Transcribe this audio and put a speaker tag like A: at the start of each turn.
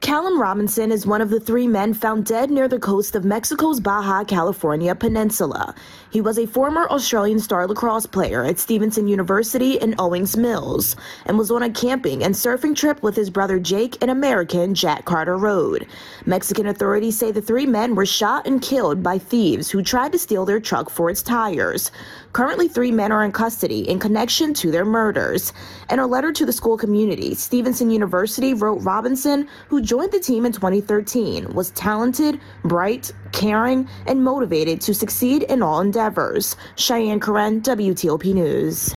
A: Callum Robinson is one of the three men found dead near the coast of Mexico's Baja California Peninsula. He was a former Australian star lacrosse player at Stevenson University in Owings Mills and was on a camping and surfing trip with his brother Jake in American Jack Carter Road. Mexican authorities say the three men were shot and killed by thieves who tried to steal their truck for its tires. Currently, three men are in custody in connection to their murders. In a letter to the school community, Stevenson University wrote Robinson, who joined the team in 2013, was talented, bright, caring, and motivated to succeed in all endeavors. Cheyenne Karen, WTOP News.